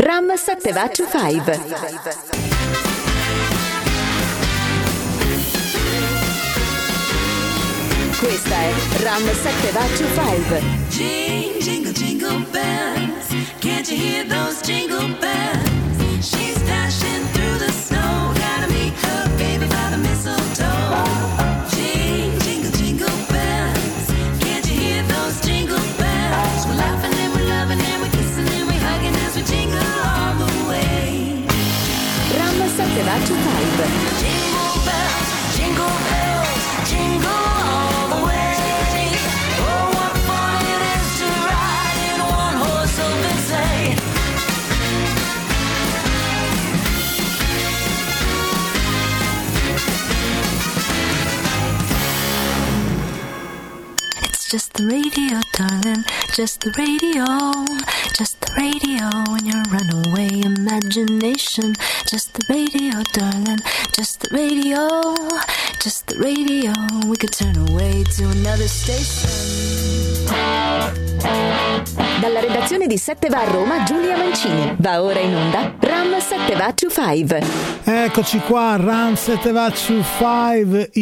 Ram 725. Questa è Ram 725. Jingle, jingle bells, can't you hear those jingle bells? She's dashing through the snow, gotta meet her baby by the mistletoe. Jingle, jingle bells, can't you hear those jingle bells? We're laughing and we're loving and we're kissing and we're hugging as we jingle all the way. Ram 725. Jingle bells, jingle bells, jingle all the way. Oh, what fun it is to ride in a one-horse open sleigh. It's just the radio, darling, just the radio. Just the radio in your runaway imagination. Just the radio, darling, just the radio. Just the radio, we could turn away to another station. Dalla redazione di 7 va a Roma, Giulia Mancini. Va ora in onda Ram 725. Eccoci qua, Ram 725,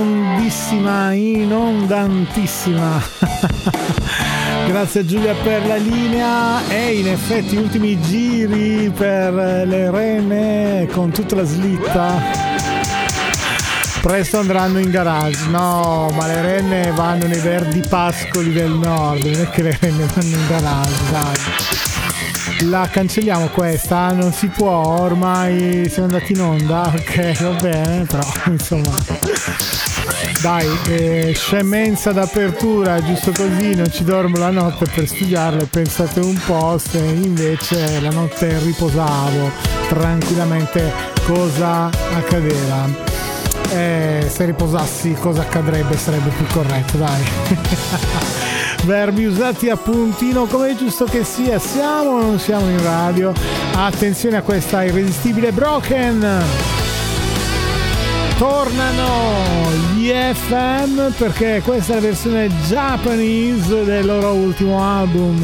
inondantissima. Grazie a Giulia per la linea. E in effetti ultimi giri per le rene con tutta la slitta. Presto andranno in garage. No, ma le renne vanno nei verdi pascoli del nord, non è che le renne vanno in garage, dai. La cancelliamo questa, non si può, ormai siamo andati in onda, ok, va bene, però insomma dai, scemenza d'apertura, giusto così, non ci dormo la notte per studiarle, pensate un po' se invece la notte riposavo tranquillamente cosa accadeva. Se riposassi cosa accadrebbe sarebbe più corretto, dai. Verbi usati a puntino come è giusto che sia. Siamo o non siamo in radio? Attenzione a questa irresistibile Broken. Tornano gli FM perché questa è la versione Japanese del loro ultimo album.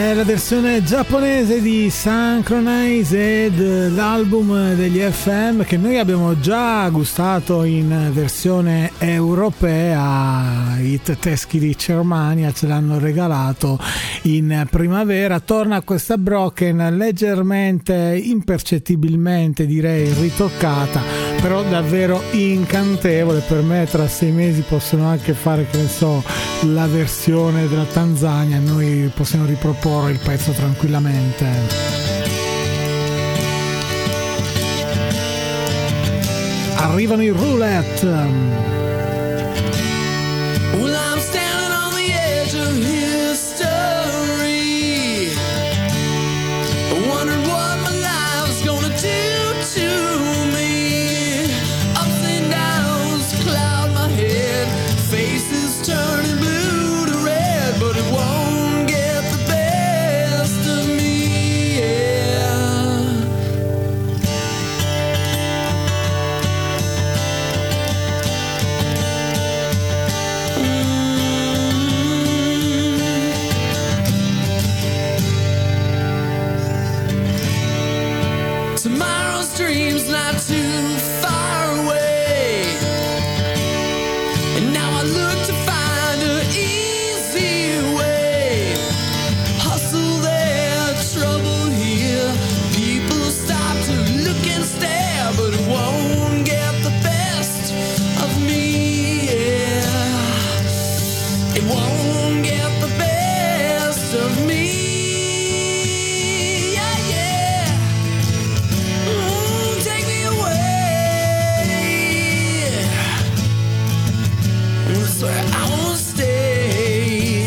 È la versione giapponese di Synchronized, l'album degli FM che noi abbiamo già gustato in versione europea. I tedeschi di Germania ce l'hanno regalato in primavera. Torna questa Broken leggermente, impercettibilmente direi ritoccata, però davvero incantevole. Per me tra 6 mesi possono anche fare, che ne so, la versione della Tanzania, noi possiamo riproporre il pezzo tranquillamente. Arrivano i Roulette. Well, I'm standing on the edge of history, wondering what my life's gonna do to me. Ups and downs cloud my head, faces turning blue to red, but it won't get the best of me, yeah. Tomorrow's dream's not too far away, and now I look to find an easy way. Hustle there, trouble here, people stop to look and stare, but it won't get the best of me, yeah. It won't get the best of me. Take me away. That's where I wanna stay.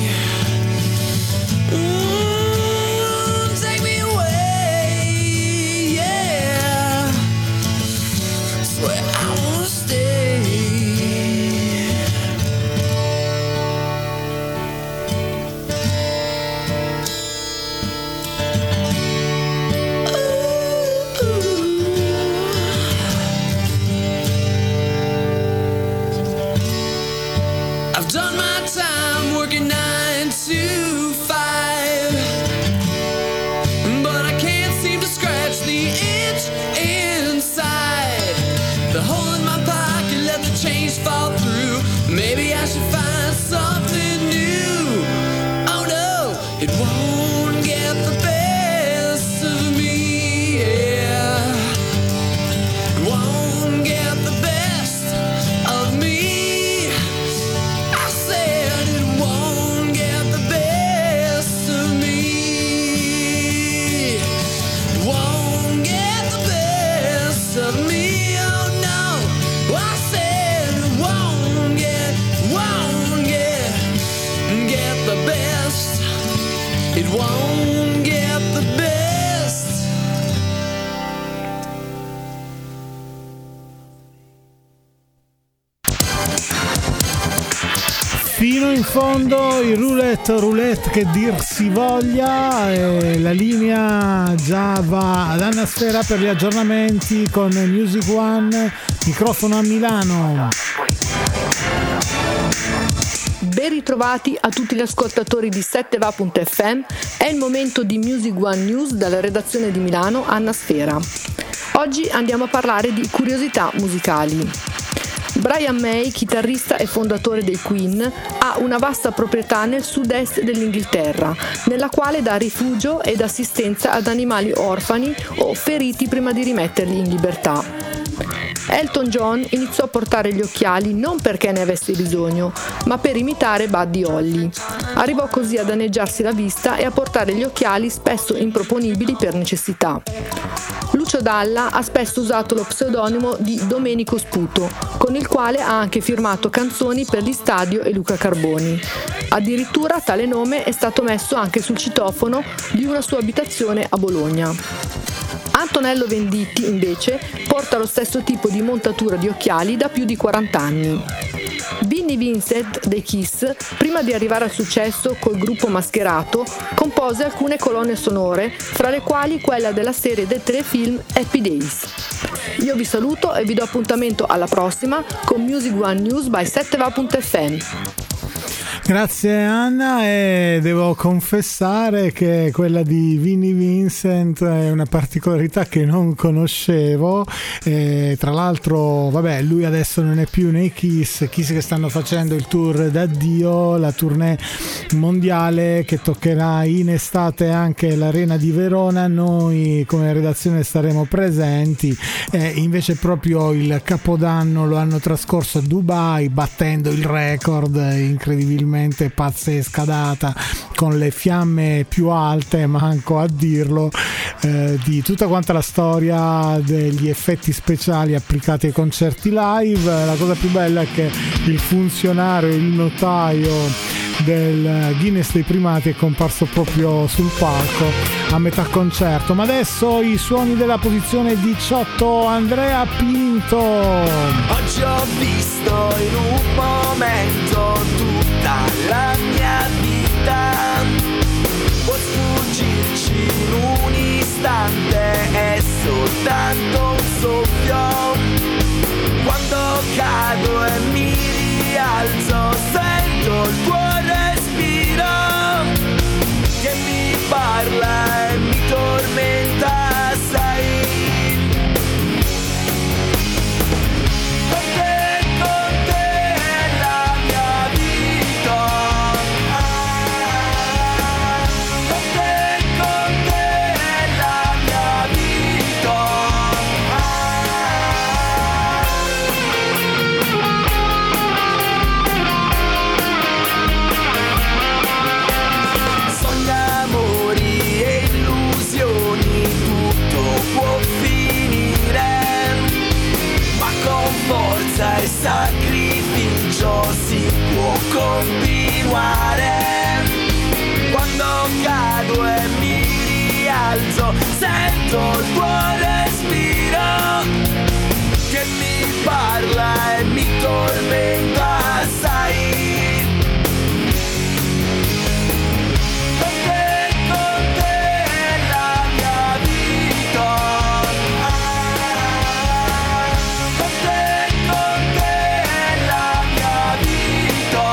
Take me away. Yeah. That's where I wanna stay. I've done my time working 9 to 5, but I can't seem to scratch the itch inside. The hole in my pocket, let the change fall through. Maybe I should find something new. Oh no, it won't get the best of me, yeah. It won't get the best of me. I said it won't get the best of me. It won't get the best of me. Oh no. I said it won't get the best. It won't get the best. Fino in fondo i roulette che dir si voglia, e la linea già va ad Anna Sfera per gli aggiornamenti con Music One, microfono a Milano. Ben ritrovati a tutti gli ascoltatori di 7va.fm, è il momento di Music One News dalla redazione di Milano, Anna Sfera. Oggi andiamo a parlare di curiosità musicali. Brian May, chitarrista e fondatore dei Queen, ha una vasta proprietà nel sud-est dell'Inghilterra, nella quale dà rifugio ed assistenza ad animali orfani o feriti prima di rimetterli in libertà. Elton John iniziò a portare gli occhiali non perché ne avesse bisogno, ma per imitare Buddy Holly. Arrivò così a danneggiarsi la vista e a portare gli occhiali spesso improponibili per necessità. Lucio Dalla ha spesso usato lo pseudonimo di Domenico Sputo, con il quale ha anche firmato canzoni per gli Stadio e Luca Carboni. Addirittura tale nome è stato messo anche sul citofono di una sua abitazione a Bologna. Antonello Venditti, invece, porta lo stesso tipo di montatura di occhiali da più di 40 anni. Vinnie Vincent dei Kiss, prima di arrivare al successo col gruppo mascherato, compose alcune colonne sonore, fra le quali quella della serie del telefilm Happy Days. Io vi saluto e vi do appuntamento alla prossima con Music One News by 7va.fm. Grazie Anna, e devo confessare che quella di Vinnie Vincent è una particolarità che non conoscevo, tra l'altro vabbè, lui adesso non è più nei Kiss che stanno facendo il tour d'addio, la tournée mondiale che toccherà in estate anche l'Arena di Verona. Noi come redazione staremo presenti, invece proprio il Capodanno lo hanno trascorso a Dubai battendo il record incredibilmente pazzesca data, con le fiamme più alte, manco a dirlo, di tutta quanta la storia degli effetti speciali applicati ai concerti live. La cosa più bella è che il funzionario, il notaio del Guinness dei primati è comparso proprio sul palco a metà concerto. Ma adesso i suoni della posizione 18, Andrea Pinto. Oggi ho visto in un momento tutta la mia vita, può sfuggirci in un istante, è soltanto un soffio. Quando cado e mi rialzo sento il tuo respiro che mi parla e mi tormenta, sai. Con te la mia vita, con te la mia vita. Sogna amori e illusioni, tutto può finire, ma con forza e sacrificio si può continuare. Quando cado e mi rialzo sento il tuo respiro che mi parla e mi tormenta, sai. Con te la mia vita, con te la mia vita.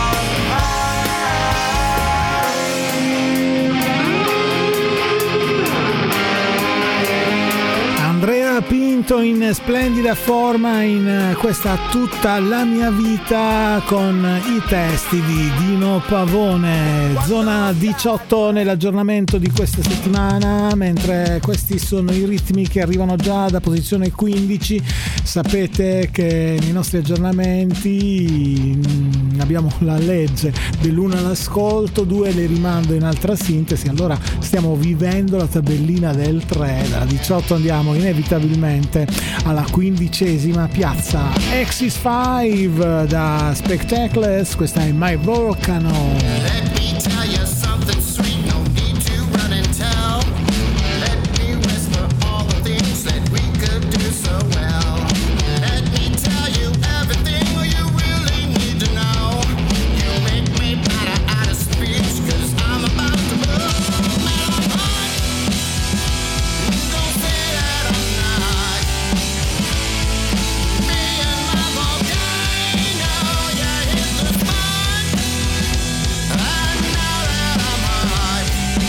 Andrea Pinto in splendida forma in questa Tutta la mia vita, con i testi di Dino Pavone. Zona 18 nell'aggiornamento di questa settimana, mentre questi sono i ritmi che arrivano già da posizione 15. Sapete che nei nostri aggiornamenti abbiamo la legge dell'1 all'ascolto, 2 le rimando in altra sintesi. Allora stiamo vivendo la tabellina del 3, dalla 18 andiamo inevitabilmente alla 15ª piazza. Axis 5 da Spectacles, questa è My Volcano. Let me tell you something sweet, no need to run and tell. Let me whisper all the things that we could do so well. Let me tell you everything you really need to know. You make me better out of speech, 'cause I'm about to blow my mind. Don't say that I'm not. Me and my volcano, yeah, hit the spot. I know that I'm hot.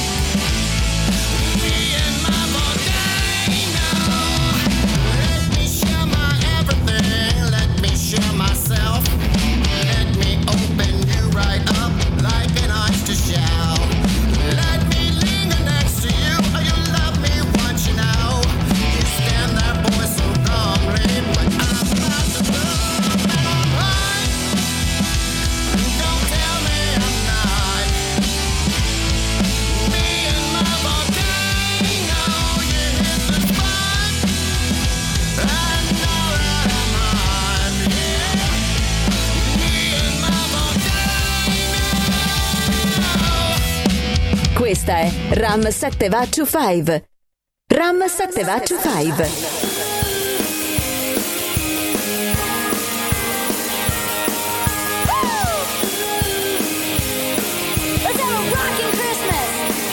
Me and my volcano. Let me share my everything. Let me share myself. Let me open you right up like an oyster shell. Let me linger next to you. You love me, want you know. You stand there, boy, so calmly, but I'm about to blow my mind. Don't tell me I'm not. Me and my volcano, you hit the spot. I know that I'm hot, yeah. Me and my volcano. Questa è Ram 7 va to 5. Ram 7 va to 5. Let's have a rockin' Christmas.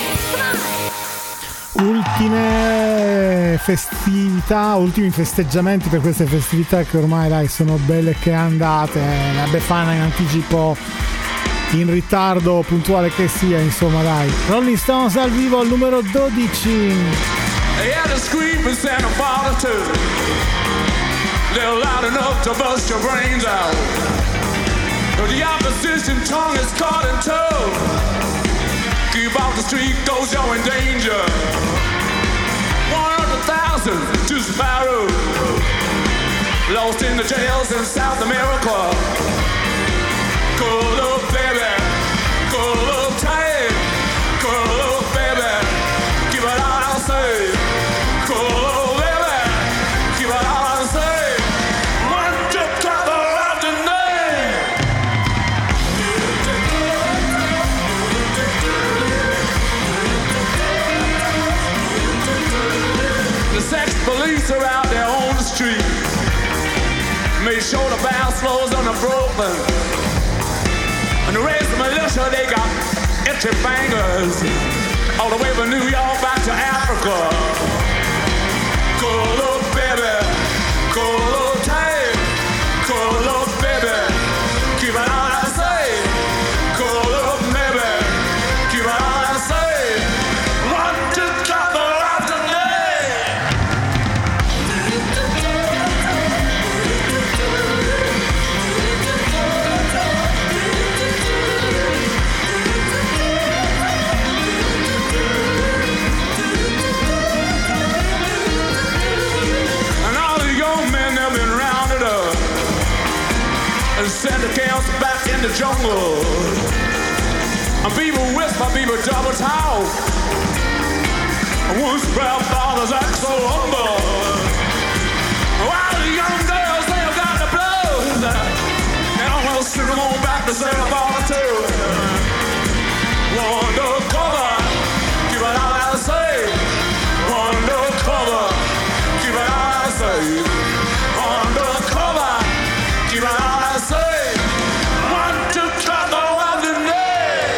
Come on. Ultime festività, ultimi festeggiamenti per queste festività che ormai dai sono belle che andate. La Befana in anticipo in ritardo puntuale che sia, insomma, dai. Rolling Stones al vivo al numero 12. They had a scream in Santa Barbara too. They're loud enough to bust your brains out. But the opposition tongue is caught in tow. Keep off the street, cause you're in danger. 100,000 to Sparrow. Lost in the jails in South America. Curl up, baby. Curl up tight. Curl up, baby. Give it all I say. Curl up, baby. Give it all I say. One just got the afternoon. The sex police are out there on the street. Made sure the bounce floors on the Brooklyn. And the rest of the militia, they got itchy fingers. All the way from New York back to Africa. Curl up, baby. Curl up tight. Curl up, baby. Keep it on, I say. Curl up, baby. Keep it on, I say. One, two, drop the afternoon. And all the young men have been rounded up and sent the camps back in the jungle. And people whisper, people double talk. And once proud fathers act so humble. While the young girls, they have got the blues. And I'm gonna send them on back to Santa Barbara too. Undercover, keep it all I say. Undercover, keep it all I say. Undercover, keep it all I say. One, two, three, go out the name.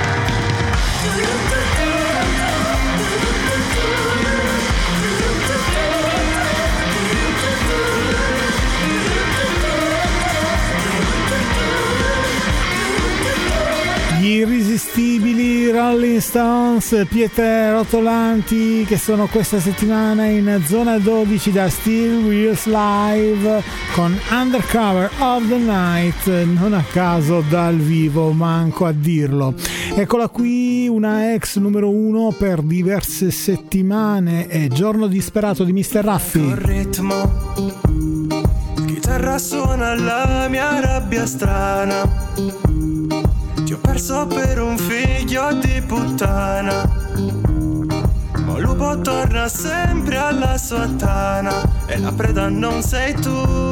Gli irresistibili Rolling Stones, pietre rotolanti, che sono questa settimana in zona 12 da Steel Wheels Live con Undercover of the Night, non a caso dal vivo, manco a dirlo. Eccola qui, una ex numero 1 per diverse settimane, è Giorno disperato di Mr. Raffi. Col ritmo, chitarra suona la mia rabbia strana. Ti ho perso per un figlio di puttana, ma lupo torna sempre alla sua tana e la preda non sei tu.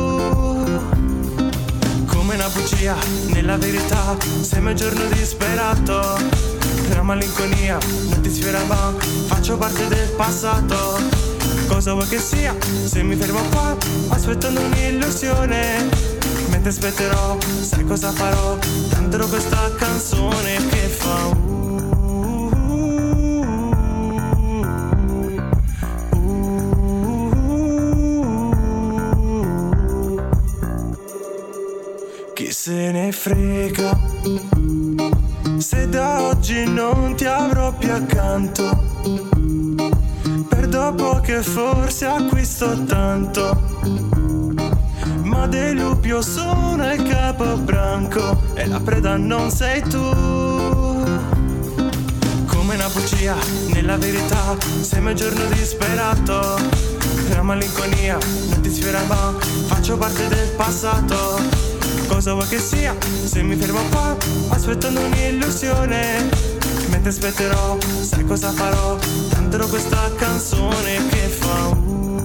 Come una bugia nella verità, sei mio giorno disperato. La malinconia non ti sfiora ma faccio parte del passato. Cosa vuoi che sia se mi fermo qua aspettando un'illusione? Mentre aspetterò, sai cosa farò? Canterò questa canzone che fa chi se ne frega se da oggi non ti avrò più accanto. Per dopo che forse acquisto tanto, ma dei lupi io sono il capobranco e la preda non sei tu. Come una bugia nella verità, sei mio giorno disperato. La malinconia non ti sfiora ma faccio parte del passato. Cosa vuoi che sia se mi fermo qua aspettando un'illusione? Mentre aspetterò, sai cosa farò? Canterò questa canzone che fa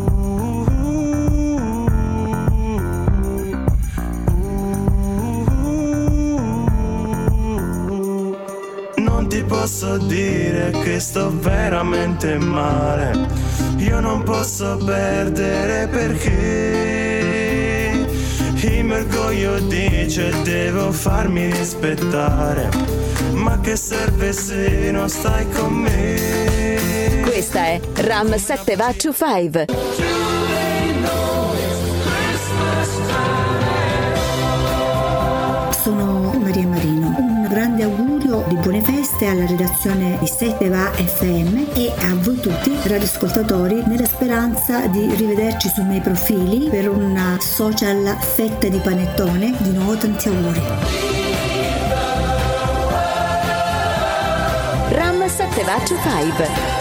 non ti posso dire che sto veramente male. Io non posso perdere perché il mio orgoglio dice devo farmi rispettare. Ma che serve se non stai con me? Questa è Ram 725. Sono Maria Marino, una grande grazie alla redazione di 7va FM e a voi tutti radioascoltatori, nella speranza di rivederci sui miei profili per una social fetta di panettone. Di nuovo tanti auguri. Ram 725.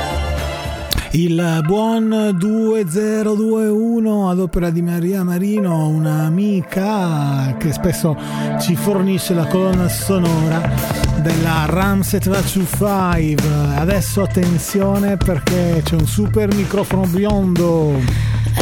Il buon 2021 ad opera di Maria Marino, un'amica che spesso ci fornisce la colonna sonora della Ram 725. Adesso attenzione perché c'è un super microfono biondo.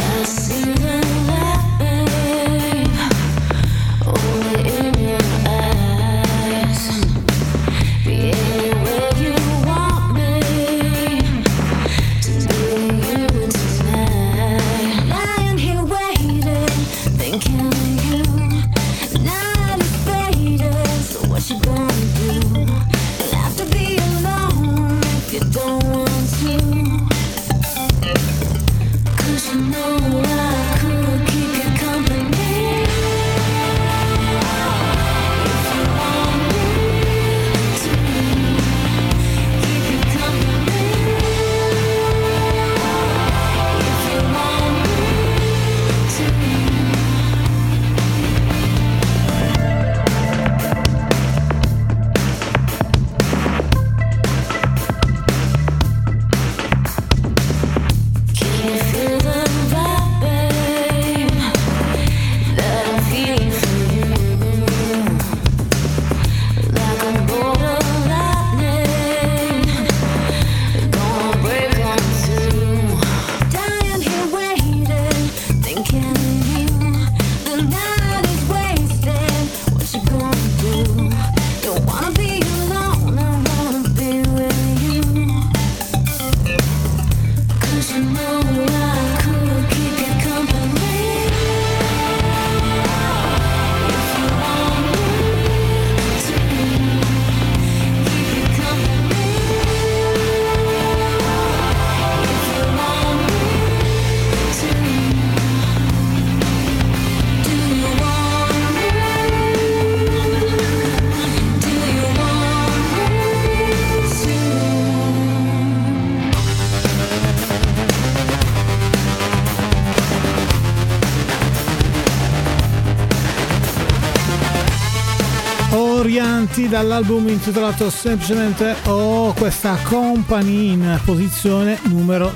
Dall'album intitolato semplicemente questa Company in posizione numero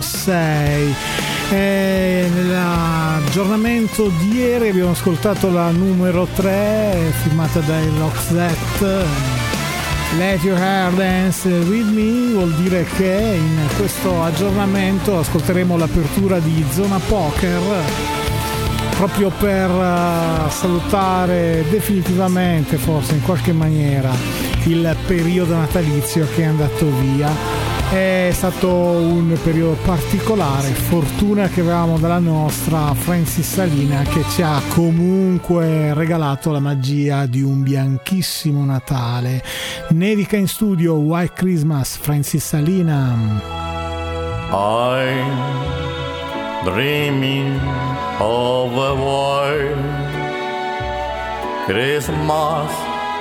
6. Nell'aggiornamento di ieri abbiamo ascoltato la numero 3 firmata dai Roxette, Let Your Hair Dance With Me. Vuol dire che in questo aggiornamento ascolteremo l'apertura di Zona Poker, proprio per salutare definitivamente, forse in qualche maniera, il periodo natalizio che è andato via. È stato un periodo particolare, fortuna che avevamo dalla nostra Francis Salina, che ci ha comunque regalato la magia di un bianchissimo Natale. Nevica in studio, White Christmas, Francis Salina. I'm dreaming of a white Christmas,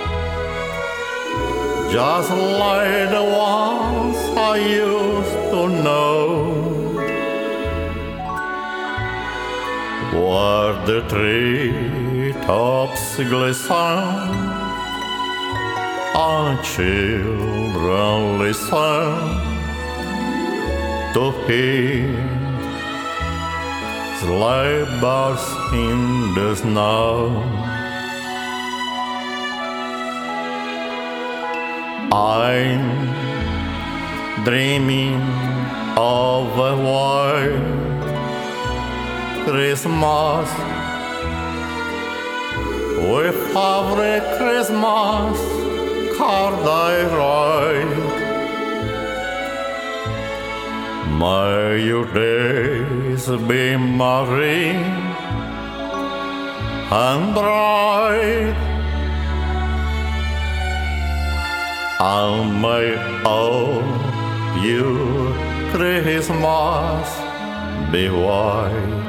just like the ones I used to know, where the treetops glisten and children listen to hear sleigh bells in the snow. I'm dreaming of a white Christmas, with every Christmas card I write. May your days be merry and bright, and may all your Christmas be white.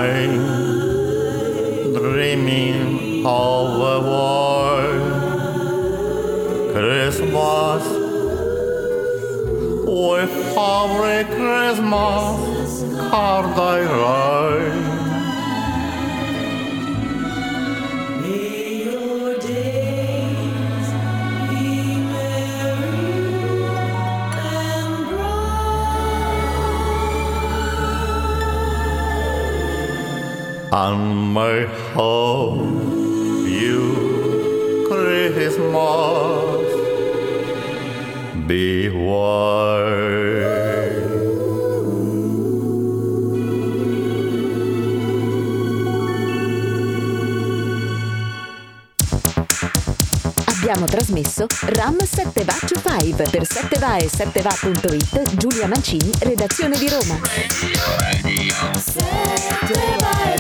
mind, dreaming of a world. Christmas, with every Christmas card I write. And may hope you Christmas be white. Abbiamo trasmesso Ram 7 Va to 5 per 7va e 7va.it. Giulia Mancini, redazione di Roma. 7va